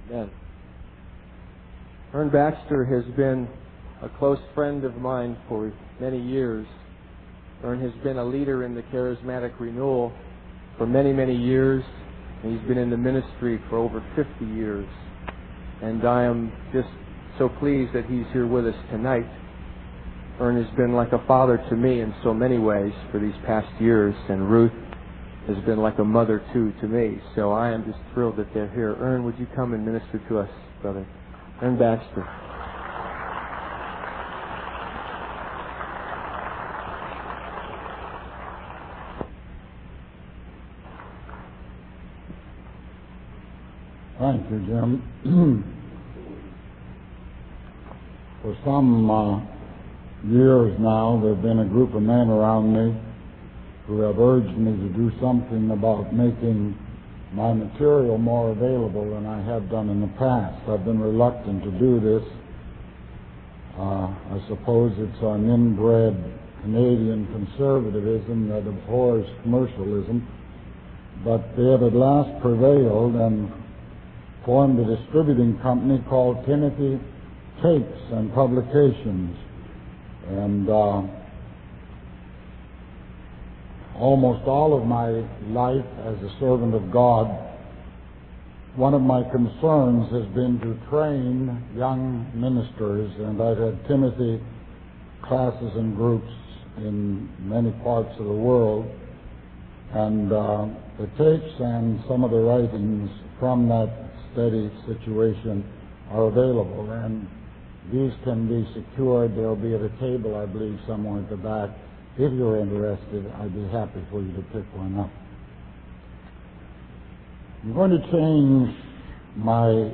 Amen. Ern Baxter has been a close friend of mine for many years. Ern has been a leader in the Charismatic Renewal for many, many years, and he's been in the ministry for over 50 years. And I am just so pleased that he's here with us tonight. Ern has been like a father to me in so many ways for these past years, and Ruth has been like a mother too to me. So I am just thrilled that they're here. Ern, would you come and minister to us, brother? Ern Baxter. Thank you, Jim. For some years now, there have been a group of men around me who have urged me to do something about making my material more available than I have done in the past. I've been reluctant to do this. I suppose it's an inbred Canadian conservatism that abhors commercialism, but they have at last prevailed and formed a distributing company called Timothy Tapes and Publications. And almost all of my life as a servant of God, one of my concerns has been to train young ministers, and I've had Timothy classes and groups in many parts of the world, and the tapes and some of the writings from that steady situation are available, and these can be secured. They'll be at a table, I believe, somewhere at the back. If you're interested, I'd be happy for you to pick one up. I'm going to change my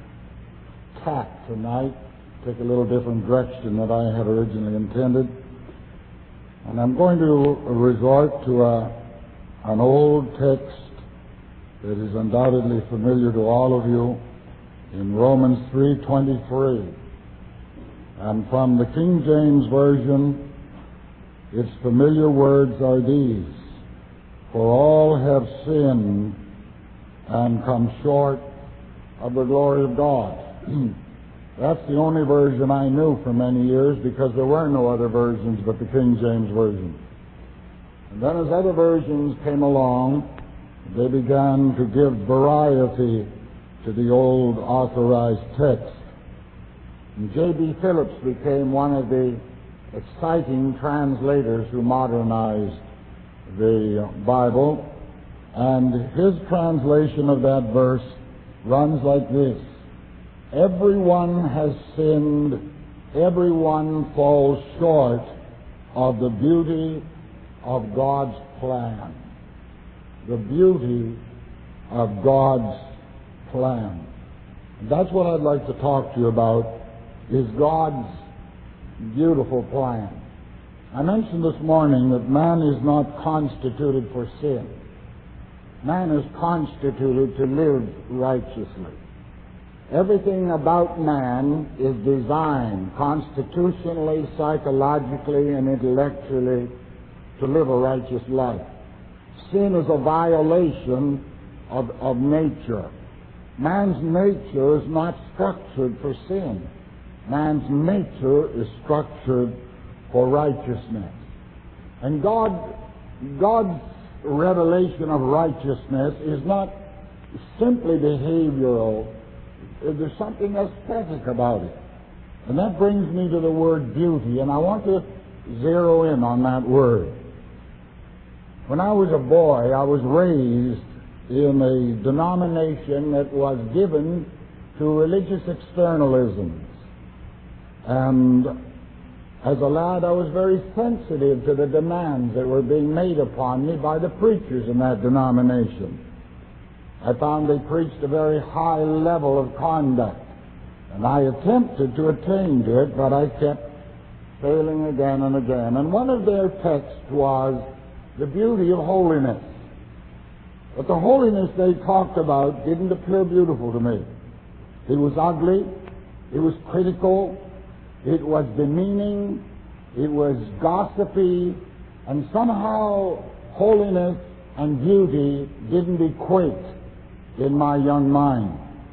tack tonight, take a little different direction than I had originally intended. And I'm going to resort to an old text that is undoubtedly familiar to all of you in Romans 3:23. And from the King James Version, its familiar words are these: for all have sinned and come short of the glory of God. That's the only version I knew for many years, because there were no other versions but the King James Version. And then as other versions came along, they began to give variety to the old authorized text. And J.B. Phillips became one of the exciting translators who modernized the Bible, and his translation of that verse runs like this: everyone has sinned, everyone falls short of the beauty of God's plan. The beauty of God's plan. And that's what I'd like to talk to you about, is God's beautiful plan. I mentioned this morning that man is not constituted for sin. Man is constituted to live righteously. Everything about man is designed constitutionally, psychologically, and intellectually to live a righteous life. Sin is a violation of nature. Man's nature is not structured for sin. Man's nature is structured for righteousness. And God's revelation of righteousness is not simply behavioral. There's something aesthetic about it. And that brings me to the word beauty, and I want to zero in on that word. When I was a boy, I was raised in a denomination that was given to religious externalisms. And as a lad, I was very sensitive to the demands that were being made upon me by the preachers in that denomination. I found they preached a very high level of conduct, and I attempted to attain to it, but I kept failing again and again. And one of their texts was the beauty of holiness. But the holiness they talked about didn't appear beautiful to me. It was ugly, it was critical, it was demeaning, it was gossipy, and somehow holiness and beauty didn't equate in my young mind.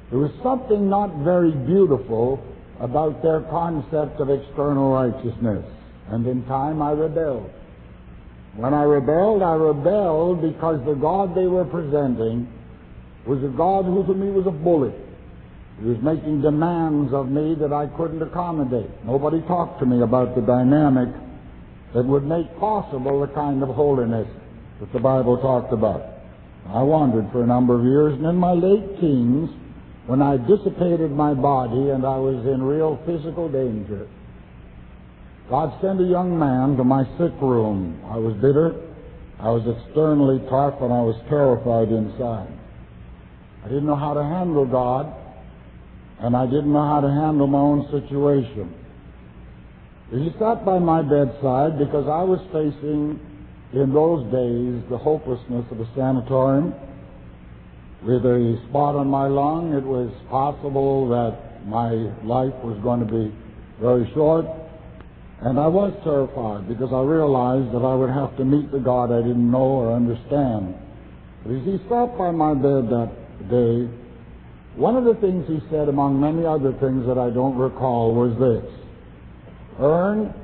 There was something not very beautiful about their concept of external righteousness. And in time I rebelled. When I rebelled because the God they were presenting was a God who to me was a bully. He was making demands of me that I couldn't accommodate. Nobody talked to me about the dynamic that would make possible the kind of holiness that the Bible talked about. I wandered for a number of years, and in my late teens, when I dissipated my body and I was in real physical danger, God sent a young man to my sick room. I was bitter, I was externally tough, and I was terrified inside. I didn't know how to handle God, and I didn't know how to handle my own situation. He sat by my bedside because I was facing, in those days, the hopelessness of a sanatorium. With a spot on my lung, it was possible that my life was going to be very short. And I was terrified because I realized that I would have to meet the God I didn't know or understand. But as he sat by my bed that day, one of the things he said, among many other things that I don't recall, was this: Ern,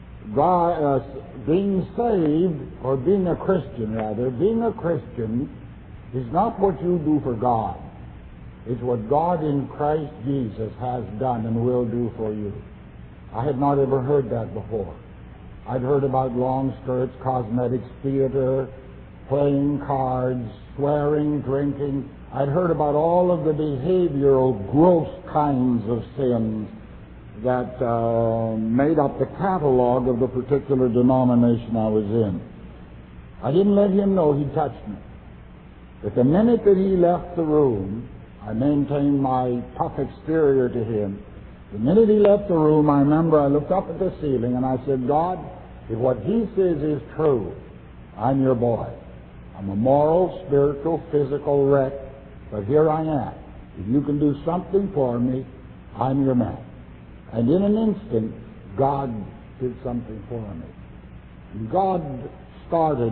being saved, or being a Christian rather, being a Christian is not what you do for God. It's what God in Christ Jesus has done and will do for you. I had not ever heard that before. I'd heard about long skirts, cosmetics, theater, playing cards, swearing, drinking. I'd heard about all of the behavioral, gross kinds of sins that made up the catalog of the particular denomination I was in. I didn't let him know he touched me. But the minute that he left the room, I maintained my tough exterior to him. The minute he left the room, I remember I looked up at the ceiling and I said, God, if what he says is true, I'm your boy. I'm a moral, spiritual, physical wreck, but here I am. If you can do something for me, I'm your man. And in an instant, God did something for me. And God started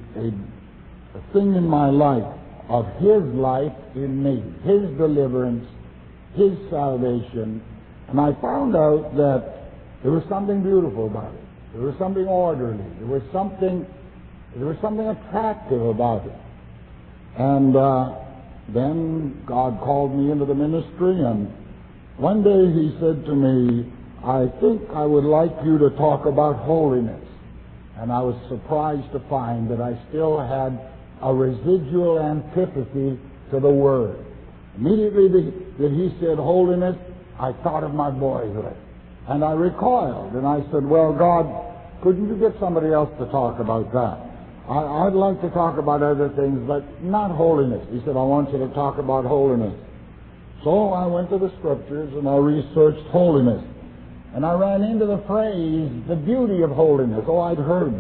a thing in my life of His life in me, His deliverance, His salvation. And I found out that there was something beautiful about it. There was something orderly. There was something attractive about it. And then God called me into the ministry, and one day He said to me, I think I would like you to talk about holiness. And I was surprised to find that I still had a residual antipathy to the Word. Immediately that He said holiness, I thought of my boyhood. And I recoiled, and I said, well, God, couldn't you get somebody else to talk about that? I'd like to talk about other things, but not holiness. He said, I want you to talk about holiness. So I went to the Scriptures and I researched holiness. And I ran into the phrase, the beauty of holiness. Oh, I'd heard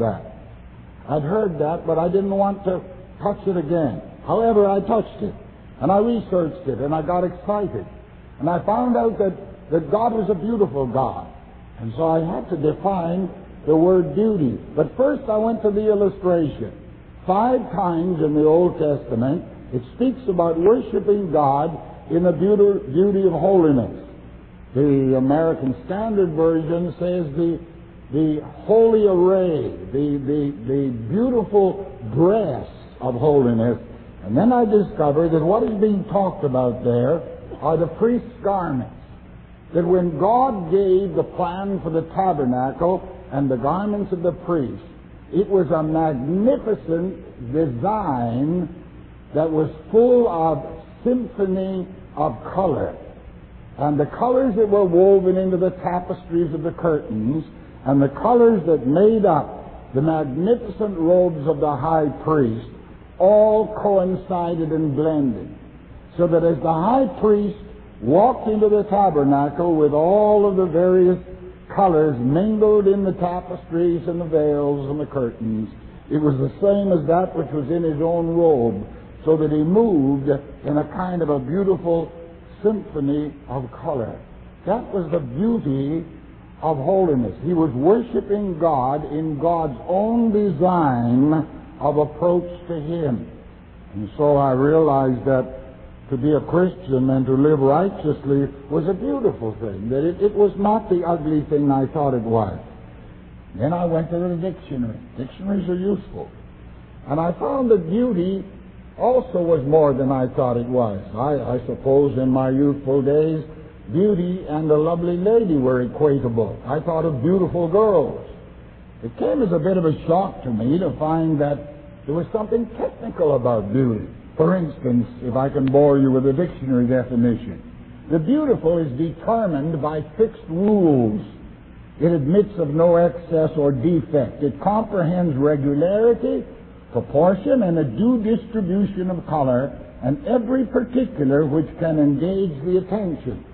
that, but I didn't want to touch it again. However, I touched it, and I researched it, and I got excited. And I found out that God was a beautiful God. And so I had to define the word beauty. But first I went to the illustration. 5 times in the Old Testament it speaks about worshiping God in the beauty of holiness. The American Standard Version says the holy array, the beautiful dress of holiness. And then I discovered that what is being talked about there are the priest's garments. That when God gave the plan for the tabernacle and the garments of the priest, it was a magnificent design that was full of symphony of color. And the colors that were woven into the tapestries of the curtains and the colors that made up the magnificent robes of the high priest all coincided and blended. So that as the high priest walked into the tabernacle with all of the various colors mingled in the tapestries and the veils and the curtains, it was the same as that which was in his own robe, so that he moved in a kind of a beautiful symphony of color. That was the beauty of holiness. He was worshiping God in God's own design of approach to Him. And so I realized that to be a Christian and to live righteously was a beautiful thing, that it was not the ugly thing I thought it was. Then I went to the dictionary. Dictionaries are useful. And I found that beauty also was more than I thought it was. I suppose in my youthful days, beauty and a lovely lady were equatable. I thought of beautiful girls. It came as a bit of a shock to me to find that there was something technical about beauty. For instance, if I can bore you with a dictionary definition, the beautiful is determined by fixed rules. It admits of no excess or defect. It comprehends regularity, proportion, and a due distribution of color, and every particular which can engage the attention.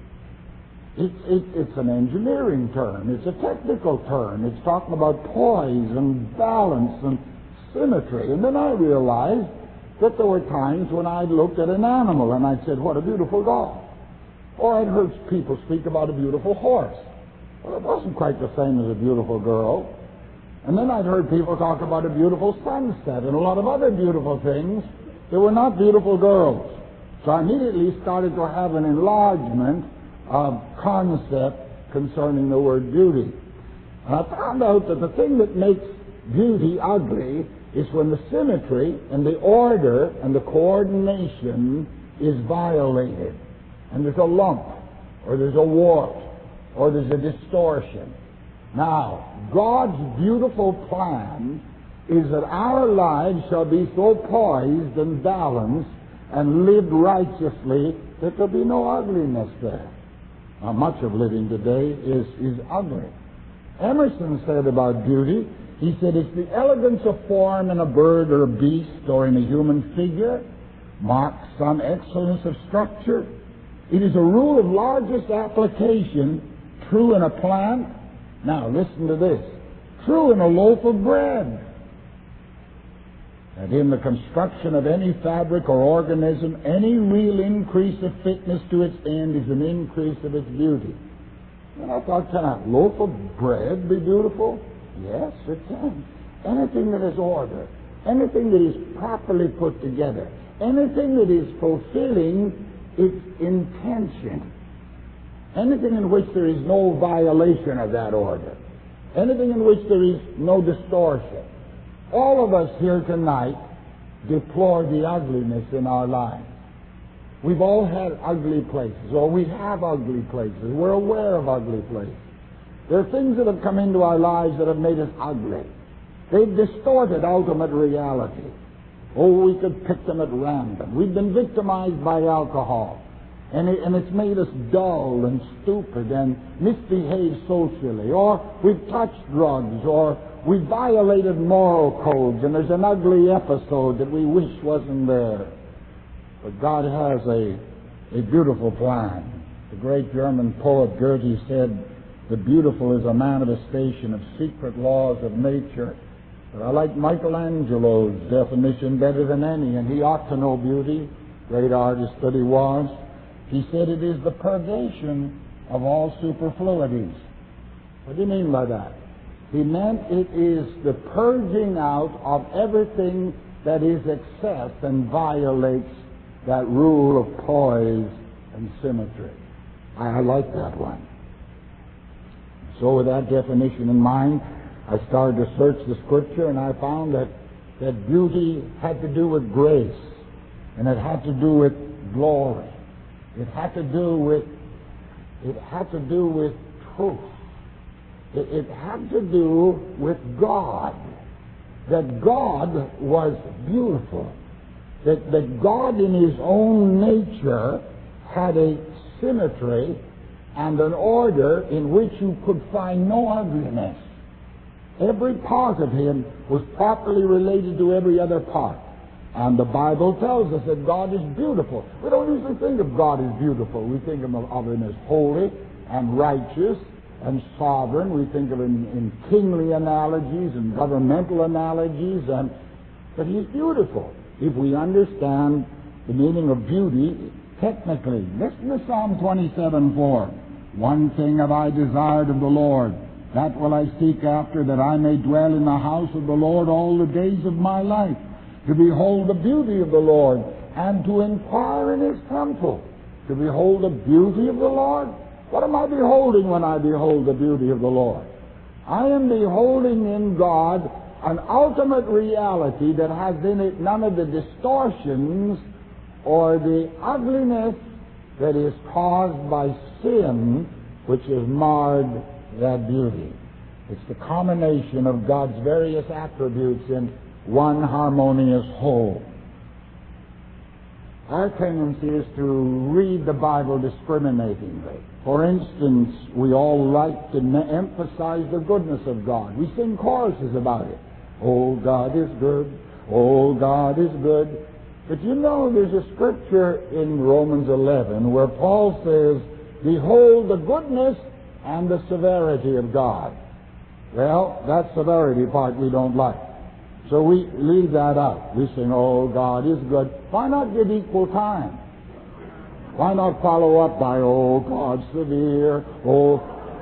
It's an engineering term. It's a technical term. It's talking about poise and balance and symmetry. And then I realized that there were times when I'd looked at an animal and I'd said, what a beautiful dog. Or I'd heard people speak about a beautiful horse. Well, it wasn't quite the same as a beautiful girl. And then I'd heard people talk about a beautiful sunset and a lot of other beautiful things that were not beautiful girls. So I immediately started to have an enlargement of concept concerning the word beauty. And I found out that the thing that makes beauty ugly is when the symmetry and the order and the coordination is violated. And there's a lump, or there's a wart, or there's a distortion. Now, God's beautiful plan is that our lives shall be so poised and balanced and lived righteously that there'll be no ugliness there. Now, much of living today is ugly. Emerson said about beauty, he said, it's the elegance of form in a bird or a beast or in a human figure, marks some excellence of structure. It is a rule of largest application, true in a plant. Now, listen to this. True in a loaf of bread. That in the construction of any fabric or organism, any real increase of fitness to its end is an increase of its beauty. And I thought, can a loaf of bread be beautiful? Yes, it can. Anything that is order, anything that is properly put together, anything that is fulfilling its intention, anything in which there is no violation of that order, anything in which there is no distortion. All of us here tonight deplore the ugliness in our lives. We've all had ugly places, or we have ugly places. We're aware of ugly places. There are things that have come into our lives that have made us ugly. They've distorted ultimate reality. Oh, we could pick them at random. We've been victimized by alcohol, and it's made us dull and stupid and misbehaved socially. Or we've touched drugs, or we've violated moral codes, and there's an ugly episode that we wish wasn't there. But God has a beautiful plan. The great German poet Goethe said, the beautiful is a manifestation of secret laws of nature. But I like Michelangelo's definition better than any, and he ought to know beauty, great artist that he was. He said it is the purgation of all superfluities. What do you mean by that? He meant it is the purging out of everything that is excess and violates that rule of poise and symmetry. I like that one. So with that definition in mind, I started to search the Scripture, and I found that beauty had to do with grace, and it had to do with glory. It had to do with truth. It had to do with God. That God was beautiful. That God in His own nature had a symmetry and an order in which you could find no ugliness. Every part of Him was properly related to every other part. And the Bible tells us that God is beautiful. We don't usually think of God as beautiful. We think of Him as holy and righteous and sovereign. We think of Him in kingly analogies and governmental analogies. But He's beautiful if we understand the meaning of beauty technically. Listen to Psalm 27:4. One thing have I desired of the Lord, that will I seek after, that I may dwell in the house of the Lord all the days of my life, to behold the beauty of the Lord and to inquire in his temple, to behold the beauty of the Lord. What am I beholding when I behold the beauty of the Lord? I am beholding in God an ultimate reality that has in it none of the distortions or the ugliness that is caused by sin, which has marred that beauty. It's the combination of God's various attributes in one harmonious whole. Our tendency is to read the Bible discriminatingly. For instance, we all like to emphasize the goodness of God. We sing choruses about it. Oh, God is good. Oh, God is good. But you know, there's a scripture in Romans 11 where Paul says, behold the goodness and the severity of God. Well, that severity part we don't like. So we leave that out. We sing, oh, God is good. Why not give equal time? Why not follow up by, oh, God severe, oh.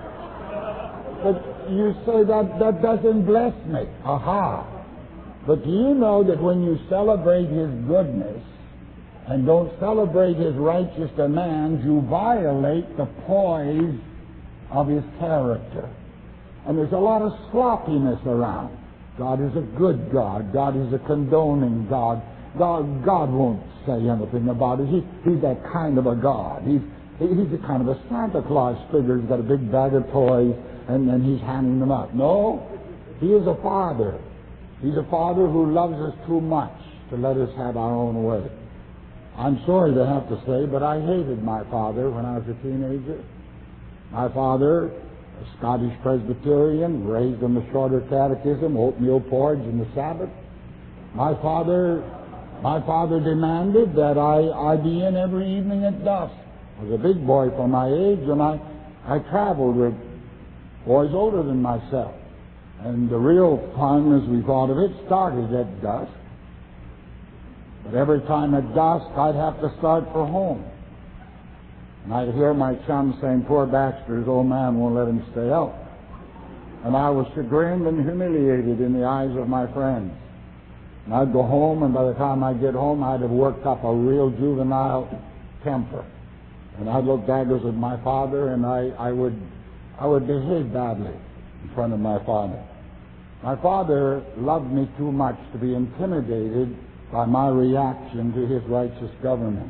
But you say that doesn't bless me. Aha. But do you know that when you celebrate his goodness and don't celebrate his righteous demands, you violate the poise of his character? And there's a lot of sloppiness around. God is a good God. God is a condoning God. God won't say anything about it. He's that kind of a God. He's a kind of a Santa Claus figure. He's got a big bag of toys, and he's handing them out. No, he is a father. He's a father who loves us too much to let us have our own way. I'm sorry to have to say, but I hated my father when I was a teenager. My father, a Scottish Presbyterian, raised on the shorter catechism, oatmeal porridge and the Sabbath. My father demanded that I be in every evening at dusk. I was a big boy for my age, and I traveled with boys older than myself. And the real fun, as we thought of it, started at dusk. But every time at dusk, I'd have to start for home. And I'd hear my chum saying, poor Baxter's old man won't let him stay out. And I was chagrined and humiliated in the eyes of my friends. And I'd go home, and by the time I'd get home, I'd have worked up a real juvenile temper. And I'd look daggers at my father, and I would behave badly in front of my father. My father loved me too much to be intimidated by my reaction to his righteous government.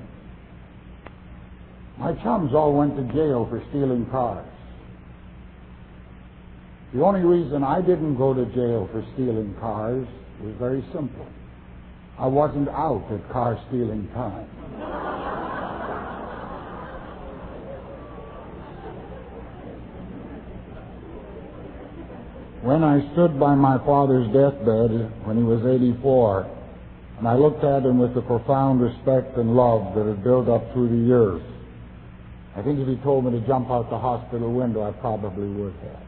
My chums all went to jail for stealing cars. The only reason I didn't go to jail for stealing cars was very simple. I wasn't out at car stealing time. When I stood by my father's deathbed when he was 84, and I looked at him with the profound respect and love that had built up through the years, I think if he told me to jump out the hospital window, I probably would have.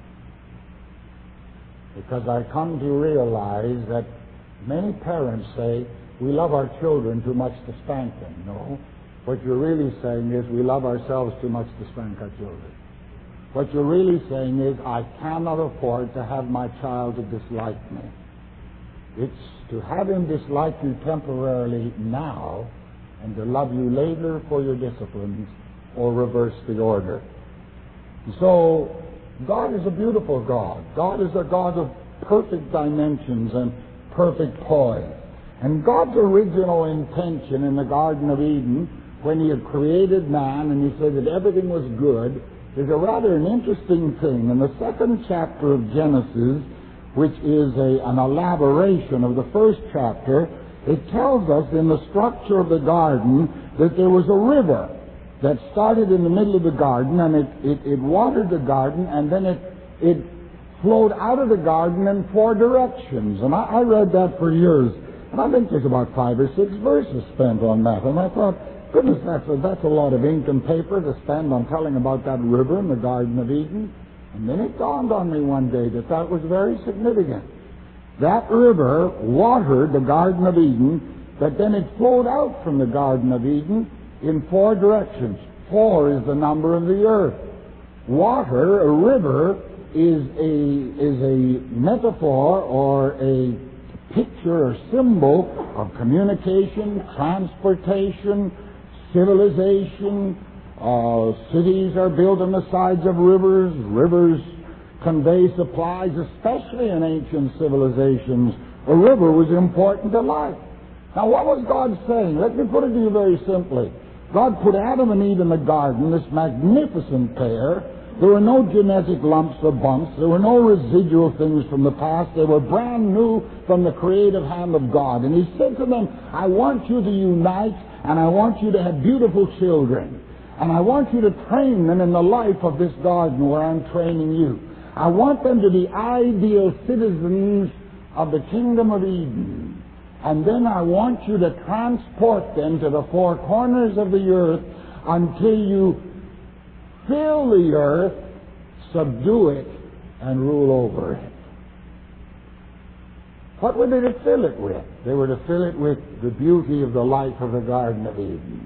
Because I come to realize that many parents say, we love our children too much to spank them. No. What you're really saying is, we love ourselves too much to spank our children. What you're really saying is, I cannot afford to have my child to dislike me. It's to have him dislike you temporarily now and to love you later for your disciplines, or reverse the order. So, God is a beautiful God. God is a God of perfect dimensions and perfect poise. And God's original intention in the Garden of Eden, when he had created man and he said that everything was good, is a rather an interesting thing. In the second chapter of Genesis, which is an elaboration of the first chapter, it tells us in the structure of the garden that there was a river that started in the middle of the garden, and it watered the garden, and then it flowed out of the garden in four directions. And I read that for years, and I think there's about 5 or 6 verses spent on that. And I thought, goodness, that's a lot of ink and paper to spend on telling about that river in the Garden of Eden. And then it dawned on me one day that was very significant. That river watered the Garden of Eden, but then it flowed out from the Garden of Eden in 4 directions. 4 is the number of the earth. Water, a river, is a metaphor or a picture or symbol of communication, transportation, civilization. Cities are built on the sides of rivers. Rivers convey supplies, especially in ancient civilizations. A river was important to life. Now, what was God saying? Let me put it to you very simply. God put Adam and Eve in the garden, this magnificent pair. There were no genetic lumps or bumps. There were no residual things from the past. They were brand new from the creative hand of God. And He said to them, I want you to unite, and I want you to have beautiful children. And I want you to train them in the life of this garden where I'm training you. I want them to be ideal citizens of the kingdom of Eden. And then I want you to transport them to the four corners of the earth until you fill the earth, subdue it, and rule over it. What were they to fill it with? They were to fill it with the beauty of the life of the Garden of Eden.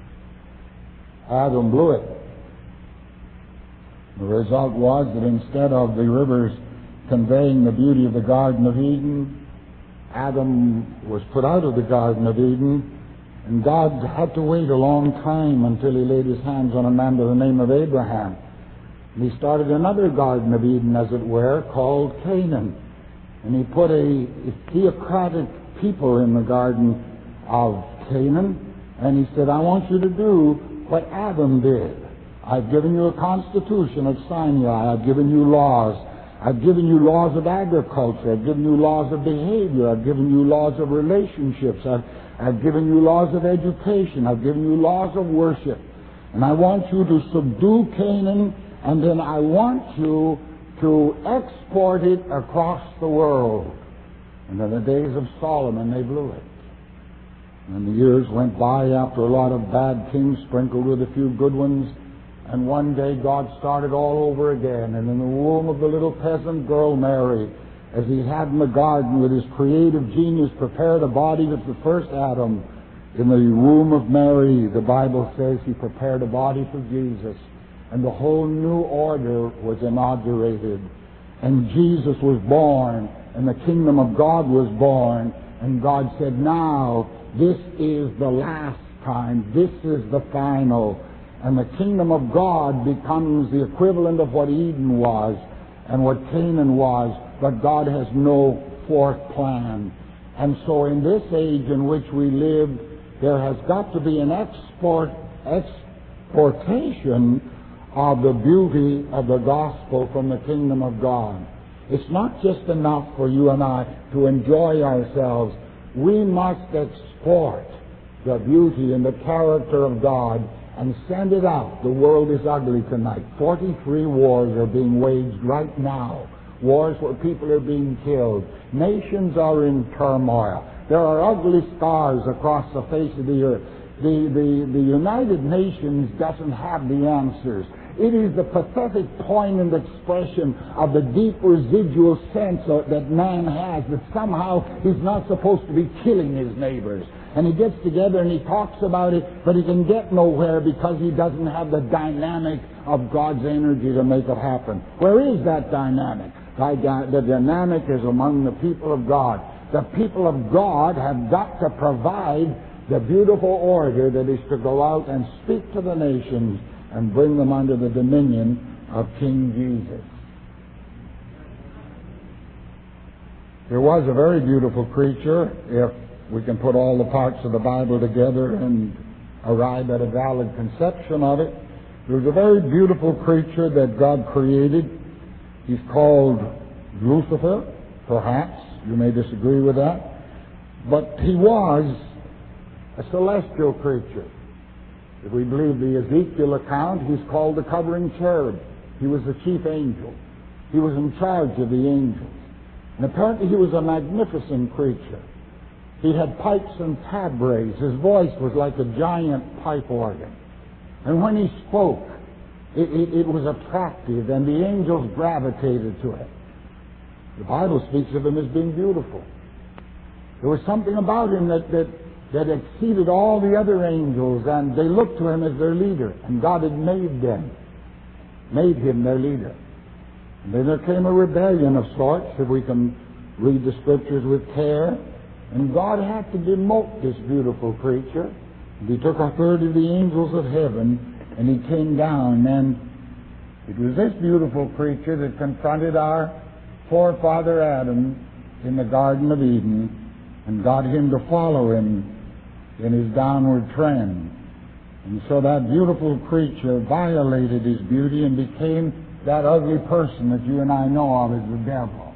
Adam blew it. The result was that instead of the rivers conveying the beauty of the Garden of Eden, Adam was put out of the Garden of Eden, and God had to wait a long time until He laid His hands on a man by the name of Abraham. And He started another Garden of Eden, as it were, called Canaan. And He put a theocratic people in the Garden of Canaan, and He said, I want you to do what Adam did. I've given you a constitution at Sinai. I've given you laws. I've given you laws of agriculture. I've given you laws of behavior. I've given you laws of relationships. I've given you laws of education. I've given you laws of worship. And I want you to subdue Canaan, and then I want you to export it across the world. And in the days of Solomon, they blew it. And the years went by after a lot of bad kings sprinkled with a few good ones. And one day God started all over again. And in the womb of the little peasant girl Mary, as He had in the garden with His creative genius prepared a body with the first Adam, in the womb of Mary, the Bible says He prepared a body for Jesus. And the whole new order was inaugurated. And Jesus was born, and the kingdom of God was born. And God said, now, this is the last time. This is the final. And the kingdom of God becomes the equivalent of what Eden was and what Canaan was, but God has no fourth plan. And so in this age in which we live, there has got to be an exportation of the beauty of the gospel from the kingdom of God. It's not just enough for you and I to enjoy ourselves. We must export the beauty and the character of God and send it out. The world is ugly tonight. 43 wars are being waged right now. Wars where people are being killed. Nations are in turmoil. There are ugly scars across the face of the earth. The United Nations doesn't have the answers. It is the pathetic poignant expression of the deep residual sense that man has, that somehow he's not supposed to be killing his neighbors. And he gets together and he talks about it, but he can get nowhere because he doesn't have the dynamic of God's energy to make it happen. Where is that dynamic? The dynamic is among the people of God. The people of God have got to provide the beautiful order that is to go out and speak to the nations and bring them under the dominion of King Jesus. There was a very beautiful creature, if we can put all the parts of the Bible together and arrive at a valid conception of it. There was a very beautiful creature that God created. He's called Lucifer, perhaps. You may disagree with that. But he was a celestial creature. If we believe the Ezekiel account, he's called the covering cherub. He was the chief angel. He was in charge of the angels. And apparently he was a magnificent creature. He had pipes and tabres. His voice was like a giant pipe organ. And when he spoke, it was attractive, and the angels gravitated to it. The Bible speaks of him as being beautiful. There was something about him that exceeded all the other angels, and they looked to him as their leader. And God had made him their leader. And then there came a rebellion of sorts, if we can read the Scriptures with care. And God had to demote this beautiful creature. And He took a third of the angels of heaven, and He came down. And it was this beautiful creature that confronted our forefather Adam in the Garden of Eden and got him to follow him in his downward trend. And so that beautiful creature violated his beauty and became that ugly person that you and I know of as the devil.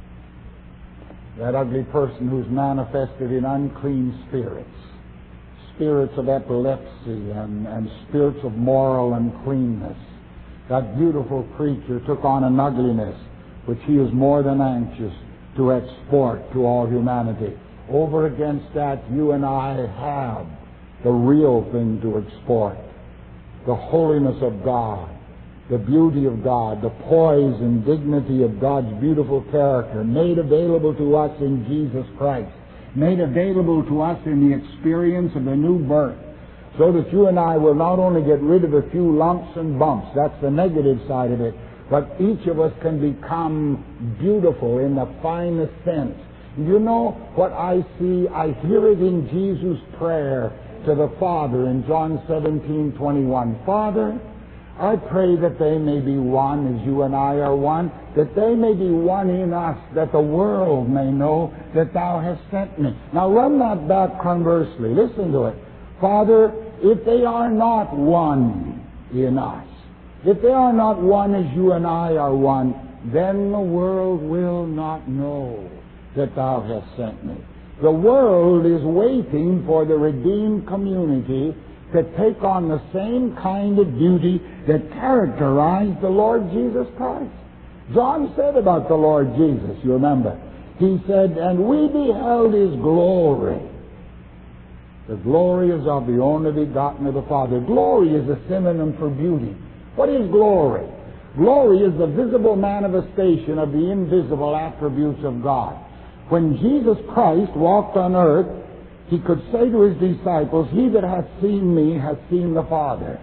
That ugly person who's manifested in unclean spirits, spirits of epilepsy and spirits of moral uncleanness. That beautiful creature took on an ugliness which he is more than anxious to export to all humanity. Over against that, you and I have the real thing to export. The holiness of God, the beauty of God, the poise and dignity of God's beautiful character, made available to us in Jesus Christ, made available to us in the experience of the new birth, so that you and I will not only get rid of a few lumps and bumps, that's the negative side of it, but each of us can become beautiful in the finest sense. You know what I see? I hear it in Jesus' prayer to the Father in John 17:21. Father, I pray that they may be one as you and I are one, that they may be one in us, that the world may know that Thou hast sent me. Now run that back conversely. Listen to it. Father, if they are not one in us, if they are not one as you and I are one, then the world will not know that Thou hast sent me. The world is waiting for the redeemed community to take on the same kind of beauty that characterized the Lord Jesus Christ. John said about the Lord Jesus, you remember, he said, and we beheld His glory. The glory is of the only begotten of the Father. Glory is a synonym for beauty. What is glory? Glory is the visible manifestation of the invisible attributes of God. When Jesus Christ walked on earth, He could say to His disciples, he that hath seen me hath seen the Father.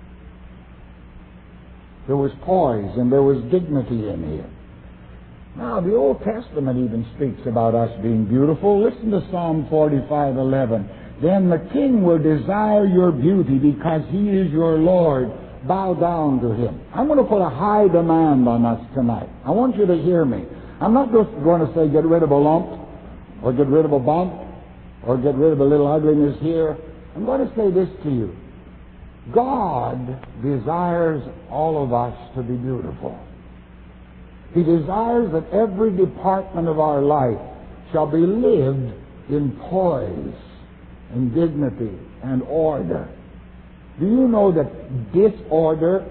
There was poise and there was dignity in Him. Now, the Old Testament even speaks about us being beautiful. Listen to Psalm 45:11. Then the king will desire your beauty because he is your Lord. Bow down to him. I'm going to put a high demand on us tonight. I want you to hear me. I'm not just going to say get rid of a lump or get rid of a bump or get rid of a little ugliness here. I'm going to say this to you. God desires all of us to be beautiful. He desires that every department of our life shall be lived in poise and dignity and order. Do you know that disorder,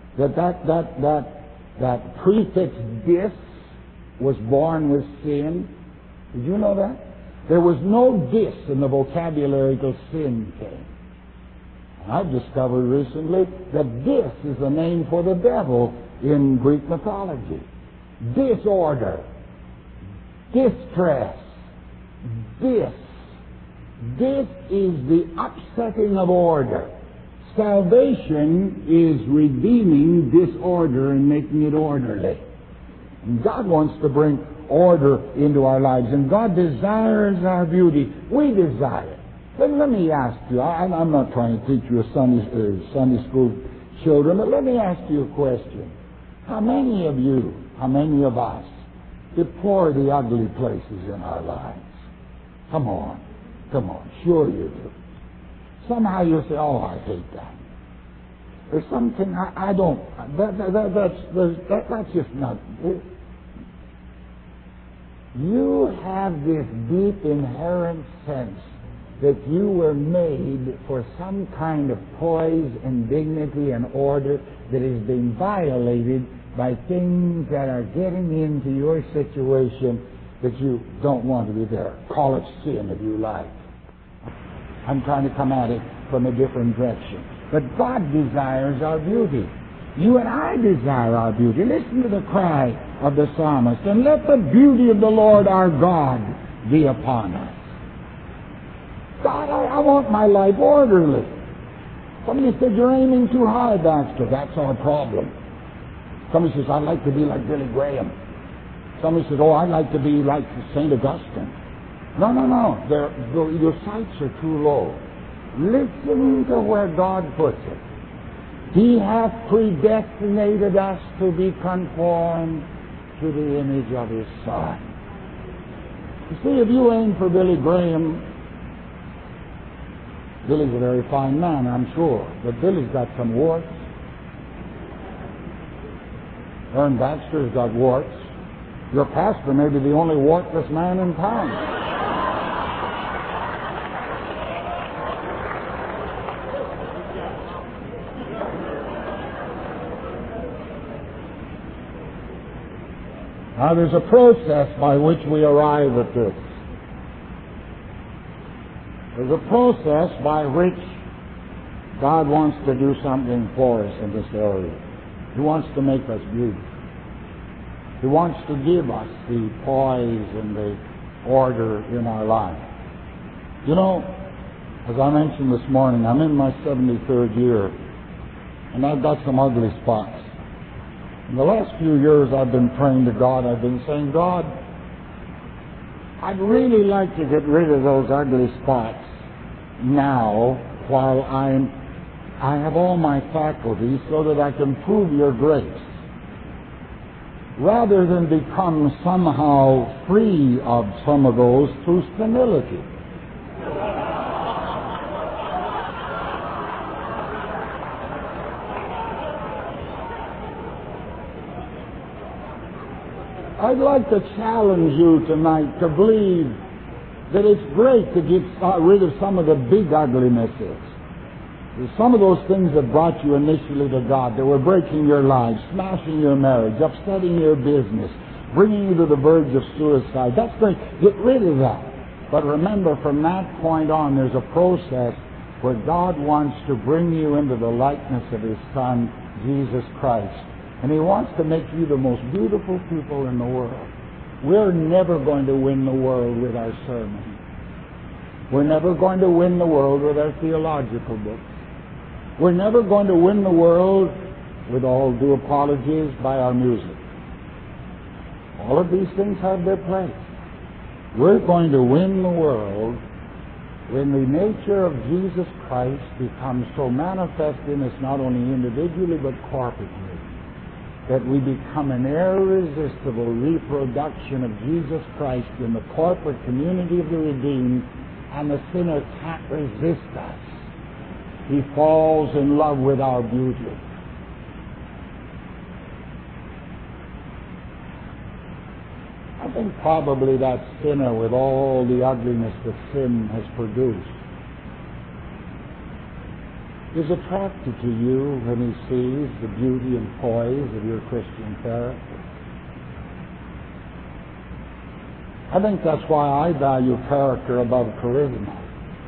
that prefix dis was born with sin? Did you know that? There was no dis in the vocabulary till sin came. And I've discovered recently that dis is the name for the devil in Greek mythology. Disorder, distress, dis. This is the upsetting of order. Salvation is redeeming disorder and making it orderly. And God wants to bring order into our lives, and God desires our beauty. We desire it. But let me ask you, I'm not trying to teach you a Sunday school children, but let me ask you a question. How many of you, how many of us deplore the ugly places in our lives? Come on. Sure you do. Somehow you'll say, oh, I hate that. There's something I don't, that's just not. You have this deep inherent sense that you were made for some kind of poise and dignity and order that is being violated by things that are getting into your situation that you don't want to be there. Call it sin if you like. I'm trying to come at it from a different direction. But God desires our beauty. You and I desire our beauty. Listen to the cry of the psalmist. And let the beauty of the Lord our God be upon us. God, I want my life orderly. Somebody said, you're aiming too high, Baxter. That's our problem. Somebody says, I'd like to be like Billy Graham. Somebody says, oh, I'd like to be like St. Augustine. No. Your sights are too low. Listen to where God puts it. He hath predestinated us to be conformed to the image of His Son. You see, if you aim for Billy Graham, Billy's a very fine man, I'm sure, but Billy's got some warts. Ern Baxter's got warts. Your pastor may be the only wartless man in town. Now, there's a process by which we arrive at this. There's a process by which God wants to do something for us in this area. He wants to make us beautiful. He wants to give us the poise and the order in our life. You know, as I mentioned this morning, I'm in my 73rd year, and I've got some ugly spots. In the last few years I've been praying to God. I've been saying, God, I'd really like to get rid of those ugly spots now while I have all my faculties so that I can prove your grace, rather than become somehow free of some of those through senility. I'd like to challenge you tonight to believe that it's great to get rid of some of the big uglinesses. Some of those things that brought you initially to God, that were breaking your life, smashing your marriage, upsetting your business, bringing you to the verge of suicide. That's great. Get rid of that. But remember, from that point on, there's a process where God wants to bring you into the likeness of His Son, Jesus Christ. And He wants to make you the most beautiful people in the world. We're never going to win the world with our sermons. We're never going to win the world with our theological books. We're never going to win the world, with all due apologies, by our music. All of these things have their place. We're going to win the world when the nature of Jesus Christ becomes so manifest in us, not only individually but corporately, that we become an irresistible reproduction of Jesus Christ in the corporate community of the redeemed, and the sinner can't resist us. He falls in love with our beauty. I think probably that sinner, with all the ugliness that sin has produced, is attracted to you when he sees the beauty and poise of your Christian character. I think that's why I value character above charisma.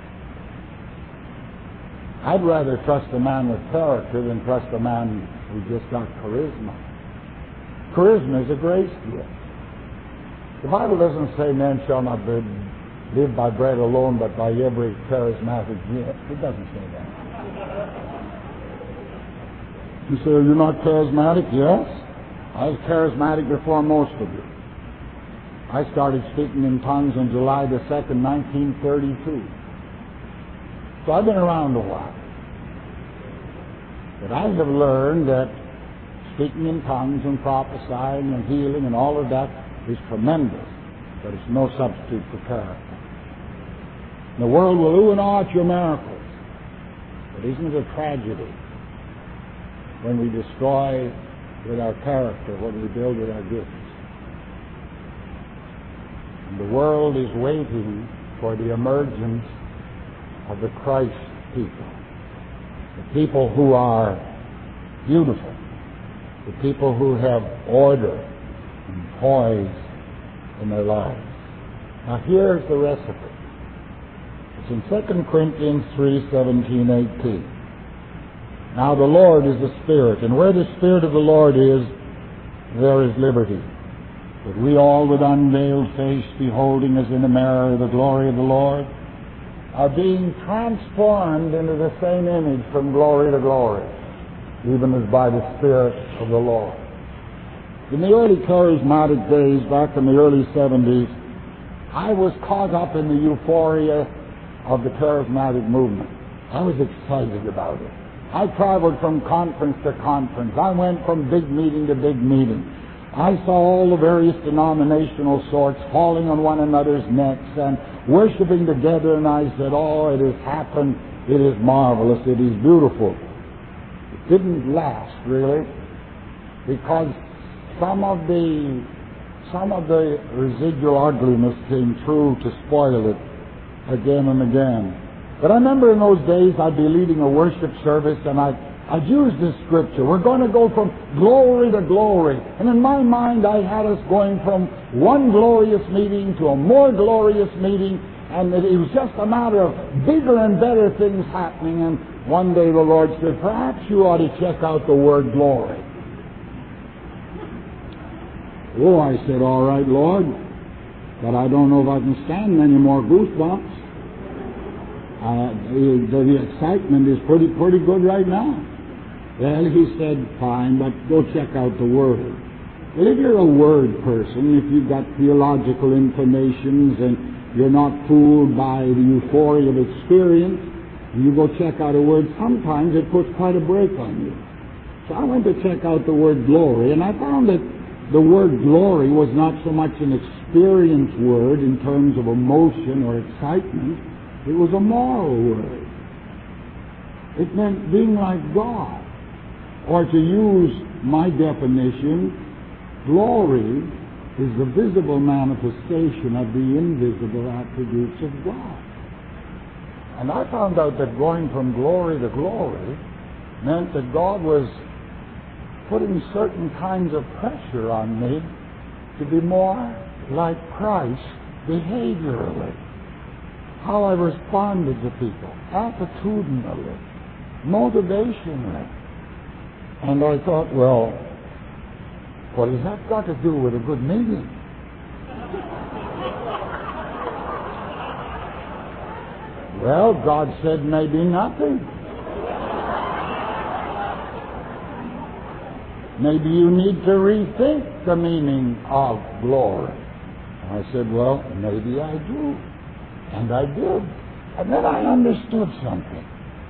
I'd rather trust a man with character than trust a man who just got charisma. Charisma is a grace gift. The Bible doesn't say men shall not live by bread alone, but by every charismatic gift. It doesn't say that. You say, are you not charismatic? Yes. I was charismatic before most of you. I started speaking in tongues on July the 2nd, 1932. So I've been around a while. But I have learned that speaking in tongues and prophesying and healing and all of that is tremendous, but it's no substitute for character. The world will ooh and ah at your miracles, but isn't it a tragedy when we destroy with our character what we build with our gifts? And the world is waiting for the emergence of the Christ people, the people who are beautiful, the people who have order and poise in their lives. Now here's the recipe. It's in 2 Corinthians 3:17-18. Now the Lord is the Spirit, and where the Spirit of the Lord is, there is liberty. But we all with unveiled face, beholding as in a mirror the glory of the Lord, are being transformed into the same image from glory to glory, even as by the Spirit of the Lord. In the early charismatic days, back in the early 70s, I was caught up in the euphoria of the charismatic movement. I was excited about it. I traveled from conference to conference. I went from big meeting to big meeting. I saw all the various denominational sorts falling on one another's necks and worshiping together, and I said, oh, it has happened. It is marvelous. It is beautiful. It didn't last, really, because some of the residual ugliness came through to spoil it again and again. But I remember in those days I'd be leading a worship service and I'd use this scripture. We're going to go from glory to glory. And in my mind I had us going from one glorious meeting to a more glorious meeting, and it was just a matter of bigger and better things happening. And one day the Lord said, perhaps you ought to check out the word glory. Oh, I said, all right, Lord, but I don't know if I can stand any more goosebumps. The excitement is pretty good right now. Well, he said, fine, but go check out the Word. Well, if you're a Word person, if you've got theological inclinations and you're not fooled by the euphoria of experience, and you go check out a Word, sometimes it puts quite a break on you. So I went to check out the word glory, and I found that the word glory was not so much an experience word in terms of emotion or excitement. It was a moral word. It meant being like God. Or to use my definition, glory is the visible manifestation of the invisible attributes of God. And I found out that going from glory to glory meant that God was putting certain kinds of pressure on me to be more like Christ behaviorally. How I responded to people, attitudinally, motivationally. And I thought, well, what has that got to do with a good meeting? Well, God said maybe nothing. Maybe you need to rethink the meaning of glory. I said, well, maybe I do. And I did. And then I understood something.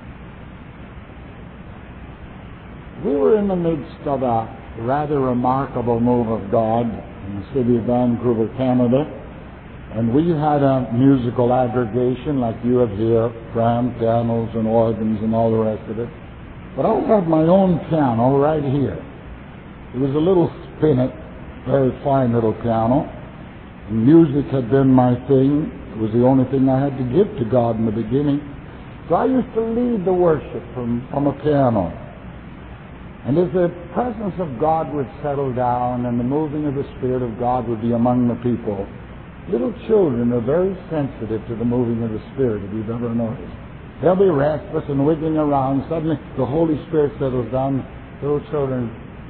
We were in the midst of a rather remarkable move of God in the city of Vancouver, Canada. And we had a musical aggregation like you have here, grand pianos and organs and all the rest of it. But I had my own piano right here. It was a little spinet, very fine little piano. And music had been my thing. It was the only thing I had to give to God in the beginning. So I used to lead the worship from a piano. And as the presence of God would settle down and the moving of the Spirit of God would be among the people, little children are very sensitive to the moving of the Spirit, if you've ever noticed. They'll be restless and wiggling around. Suddenly the Holy Spirit settles down. Little children,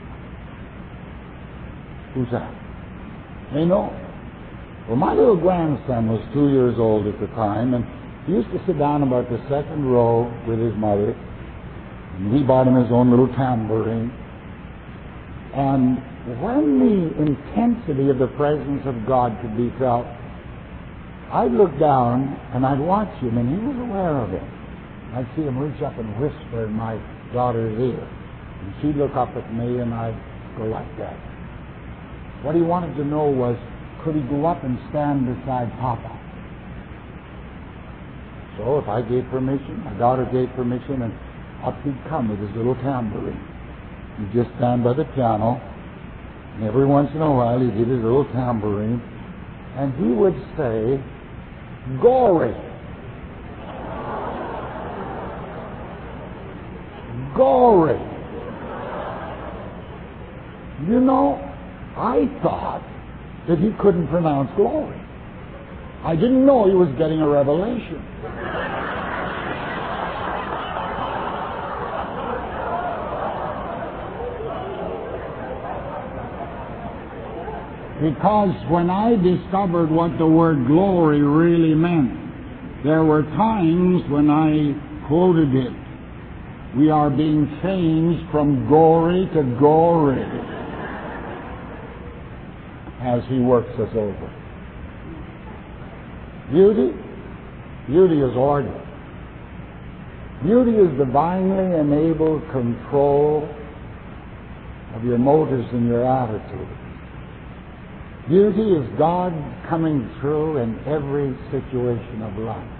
who's that? They know. Well, my little grandson was 2 years old at the time, and he used to sit down about the second row with his mother, and he bought him his own little tambourine. And when the intensity of the presence of God could be felt, I'd look down and I'd watch him, and he was aware of it. I'd see him reach up and whisper in my daughter's ear, and she'd look up at me, and I'd go like that. What he wanted to know was, could he go up and stand beside Papa? So if I gave permission, my daughter gave permission, and up he'd come with his little tambourine. He'd just stand by the piano, and every once in a while he'd hit his little tambourine, and he would say, "Glory! Glory!" You know, I thought that he couldn't pronounce glory. I didn't know he was getting a revelation. Because when I discovered what the word glory really meant, there were times when I quoted it. We are being changed from glory to glory. as He works us over. Beauty? Beauty is order. Beauty is divinely enabled control of your motives and your attitude. Beauty is God coming through in every situation of life.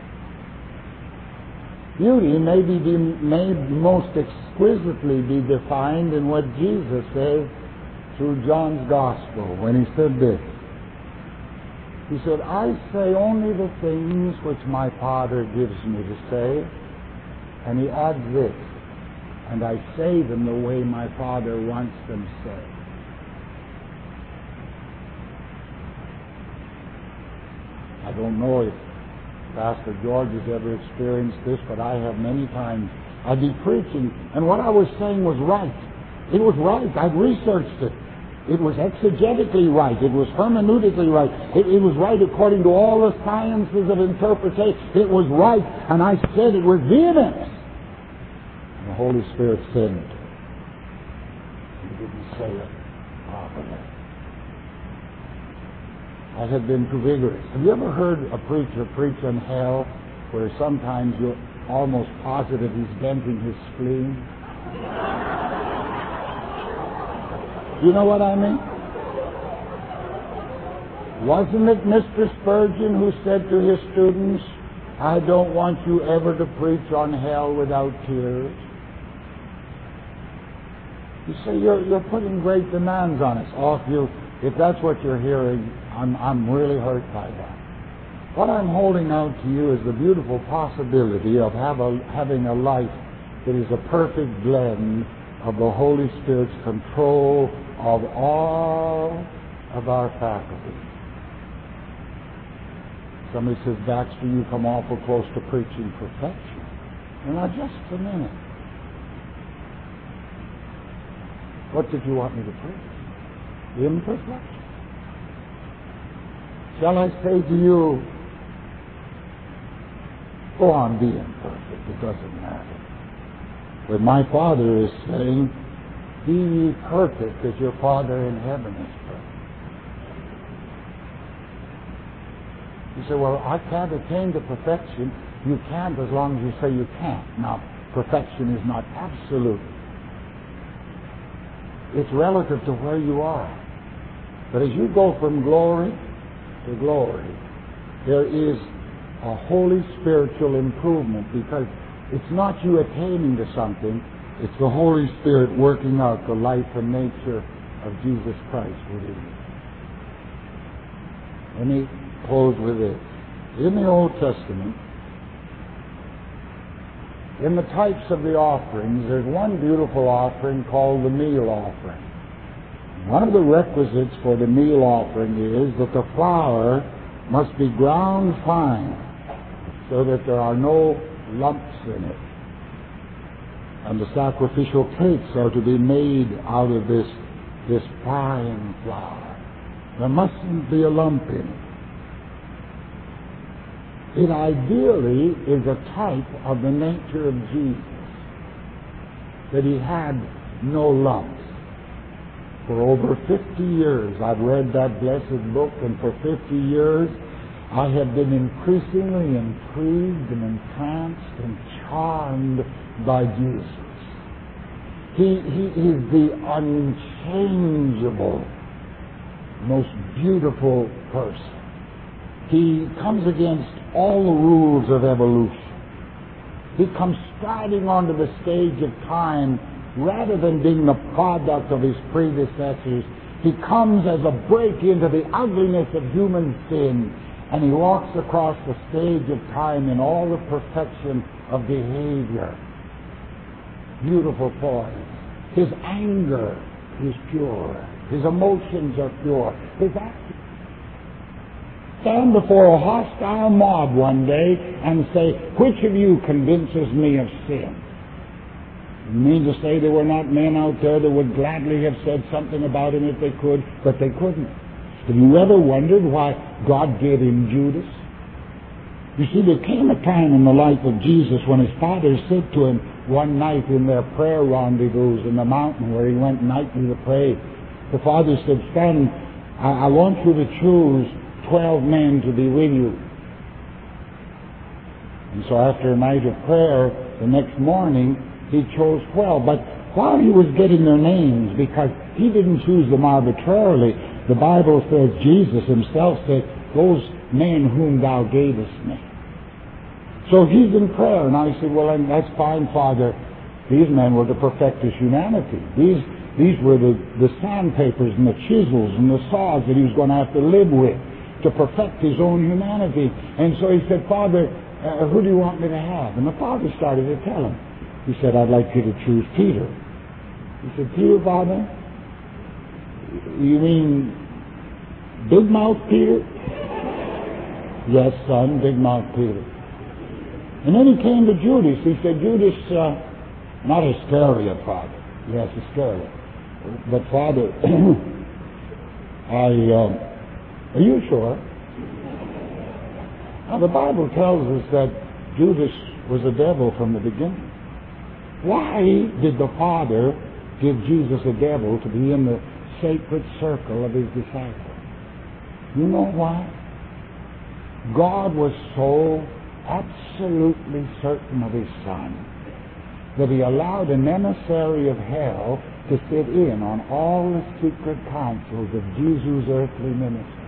Beauty may most exquisitely be defined in what Jesus says through John's Gospel when He said this. He said, I say only the things which my Father gives me to say. And He adds this, and I say them the way my Father wants them said. I don't know if Pastor George has ever experienced this, but I have many times. I'd be preaching, and what I was saying was right. It was right. I'd researched it. It was exegetically right. It was hermeneutically right. It was right according to all the sciences of interpretation. It was right, and I said it with vehemence. And the Holy Spirit said, He didn't say it properly. I have been too vigorous. Have you ever heard a preacher preach on hell where sometimes you're almost positive he's venting his spleen? You know what I mean? Wasn't it Mr. Spurgeon who said to his students, I don't want you ever to preach on hell without tears? You say you're putting great demands on us. Oh, if that's what you're hearing, I'm really hurt by that. What I'm holding out to you is the beautiful possibility of having a life that is a perfect blend of the Holy Spirit's control of all of our faculties. Somebody says, Baxter, you come awful close to preaching perfection. And now, just a minute. What did you want me to preach? Imperfection. Shall I say to you, go on being perfect, it doesn't matter. But my Father is saying, be ye perfect as your Father in heaven is perfect. You say, well, I can't attain to perfection. You can't as long as you say you can't. Now, perfection is not absolute. It's relative to where you are. But as you go from glory to glory, there is a holy spiritual improvement, because it's not you attaining to something, it's the Holy Spirit working out the life and nature of Jesus Christ within you. Let me close with this. In the Old Testament, in the types of the offerings, there's one beautiful offering called the meal offering. One of the requisites for the meal offering is that the flour must be ground fine so that there are no lumps in it. And the sacrificial cakes are to be made out of this fine flour. There mustn't be a lump in it. It ideally is a type of the nature of Jesus, that He had no lumps. For over 50 years I've read that blessed book, and for 50 years I have been increasingly intrigued and entranced and charmed by Jesus. He is the unchangeable, most beautiful person. He comes against all the rules of evolution. He comes striding onto the stage of time rather than being the product of his predecessors. He comes as a break into the ugliness of human sin, and he walks across the stage of time in all the perfection of behavior. Beautiful poise. His anger is pure. His emotions are pure. His actions. Stand before a hostile mob one day and say, which of you convinces me of sin? You mean to say there were not men out there that would gladly have said something about him if they could, but they couldn't? Have you ever wondered why God gave him Judas? You see, there came a time in the life of Jesus when his Father said to him one night in their prayer rendezvous in the mountain where he went nightly to pray. The Father said, Son, I want you to choose 12 men to be with you. And so after a night of prayer, the next morning, he chose 12. But while he was getting their names, because he didn't choose them arbitrarily, the Bible says, Jesus himself said, those men whom thou gavest me. So he's in prayer, and I said, well, that's fine, Father. These men were to perfect his humanity. These were the sandpapers and the chisels and the saws that he was going to have to live with to perfect his own humanity. And so he said, Father, who do you want me to have? And the Father started to tell him. He said, I'd like you to choose Peter. He said, Peter, Father? You mean Big Mouth Peter? Yes, son, Big Mouth Peter. And then he came to Judas. He said, Judas, not Iscariot, Father. Yes, Iscariot. But Father, are you sure? Now the Bible tells us that Judas was a devil from the beginning. Why did the Father give Jesus a devil to be in the sacred circle of his disciples? You know why? God was so absolutely certain of his Son that he allowed an emissary of hell to sit in on all the secret counsels of Jesus' earthly ministry.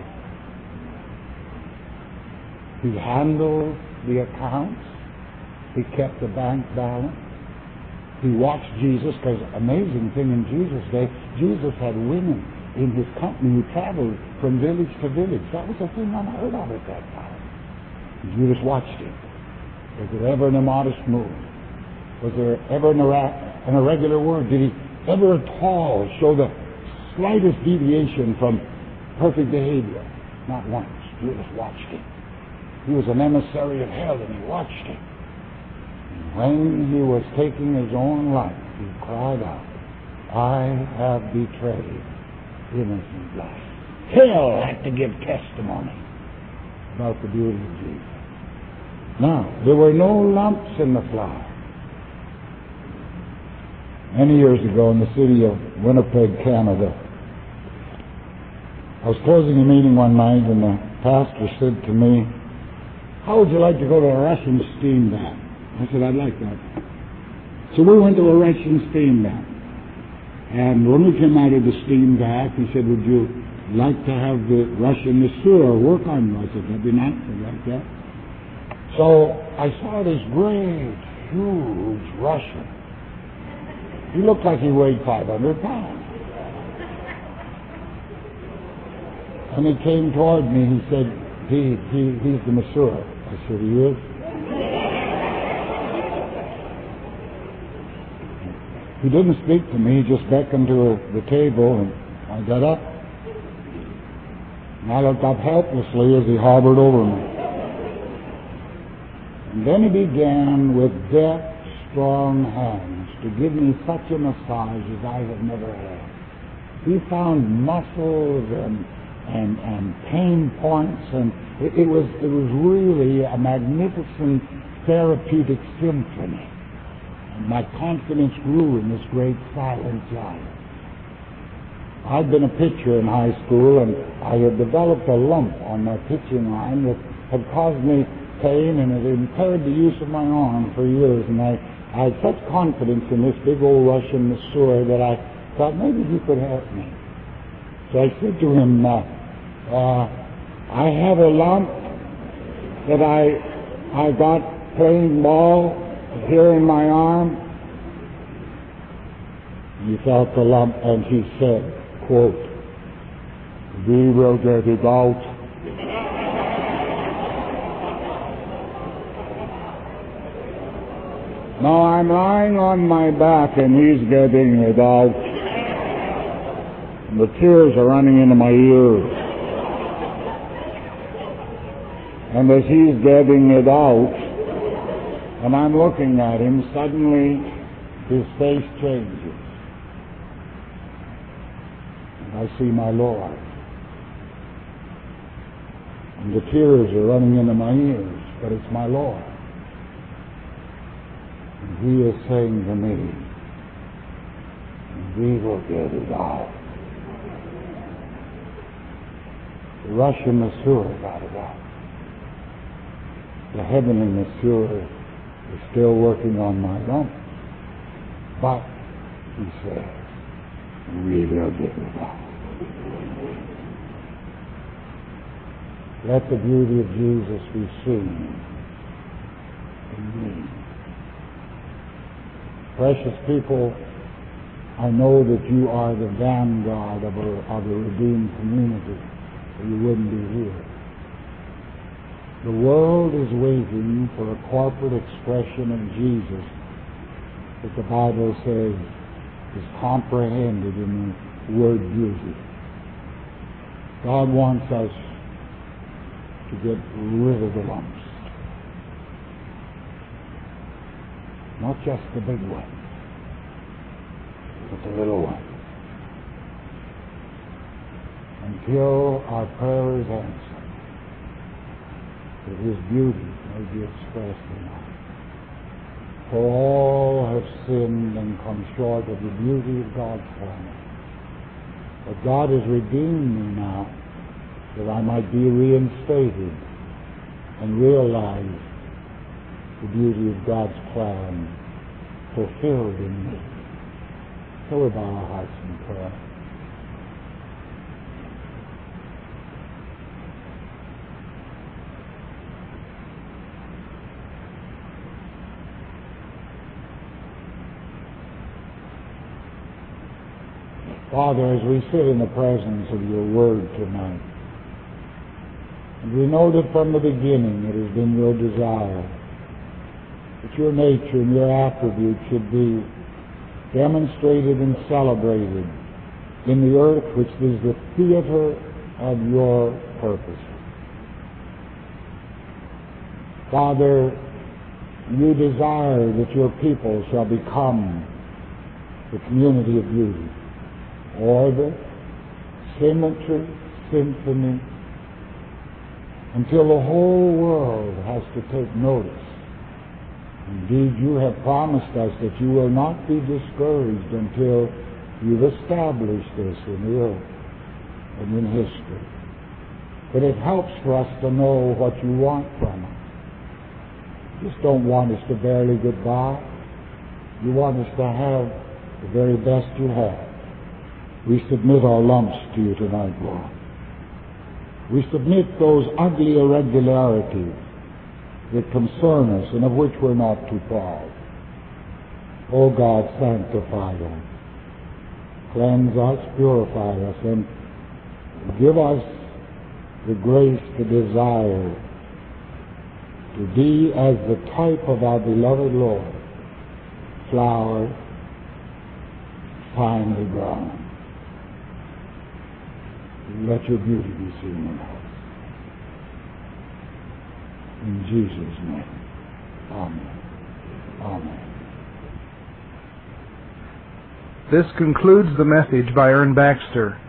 He handled the accounts. He kept the bank balance. He watched Jesus, because amazing thing in Jesus' day, Jesus had women in his company who traveled from village to village. That was a thing unheard of at that time. Judas watched him. Was there ever an immodest move? Was there ever an irregular word? Did he ever at all show the slightest deviation from perfect behavior? Not once. Judas watched him. He was an emissary of hell, and he watched him. And when he was taking his own life, he cried out, I have betrayed innocent blood. Hell had to give testimony about the beauty of Jesus. Now, there were no lumps in the flour. Many years ago in the city of Winnipeg, Canada, I was closing a meeting one night, and the pastor said to me, how would you like to go to a Russian steam bath? I said, I'd like that. So we went to a Russian steam bath. And when we came out of the steam bath, he said, would you like to have the Russian masseur work on you? I said, that'd be nice. I'd like that. So I saw this great, huge Russian. He looked like he weighed 500 pounds. And he came toward me. He said, he's the masseur. I said, he is? He didn't speak to me. He just beckoned to the table, and I got up. And I looked up helplessly as he hovered over me. And then he began with deft, strong hands to give me such a massage as I have never had. He found muscles and pain points, and it was really a magnificent therapeutic symphony. And my confidence grew in this great silent giant. I'd been a pitcher in high school, and I had developed a lump on my pitching line that had caused me pain, and it impaired the use of my arm for years. And I had such confidence in this big old Russian masseur that I thought maybe he could help me. So I said to him, I have a lump that I got playing ball here in my arm. He felt the lump, and he said, quote, we will get it out. Now I'm lying on my back, and he's getting it out. And the tears are running into my ears. And as he's getting it out, and I'm looking at him, suddenly his face changes. And I see my Lord. And the tears are running into my ears, but it's my Lord. And he is saying to me, we will get it out. The Russian masseur got it out. The heavenly masseur is still working on my lump. But, he says, we will get it out. Let the beauty of Jesus be seen in me. Precious people, I know that you are the vanguard of a redeemed community, or you wouldn't be here. The world is waiting for a corporate expression of Jesus that the Bible says is comprehended in the word beauty. God wants us to get rid of the lumps. Not just the big one, but the little one. Until our prayer is answered, that His beauty may be expressed in us. For all have sinned and come short of the beauty of God's plan. But God has redeemed me now, that I might be reinstated and realize the beauty of God's plan fulfilled in me. So we bow our hearts in prayer. Father, as we sit in the presence of your word tonight, and we know that from the beginning it has been your desire that your nature and your attributes should be demonstrated and celebrated in the earth, which is the theater of your purpose. Father, you desire that your people shall become the community of beauty, order, symmetry, symphony, until the whole world has to take notice. Indeed, you have promised us that you will not be discouraged until you've established this in the earth and in history. But it helps for us to know what you want from us. You just don't want us to barely get by. You want us to have the very best you have. We submit our lumps to you tonight, Lord. We submit those ugly irregularities that concern us and of which we're not too proud. O God, sanctify them. Cleanse us, purify us, and give us the grace to desire to be as the type of our beloved Lord, flower finely ground. Let your beauty be seen in us. In Jesus' name. Amen. Amen. This concludes the message by Ern Baxter.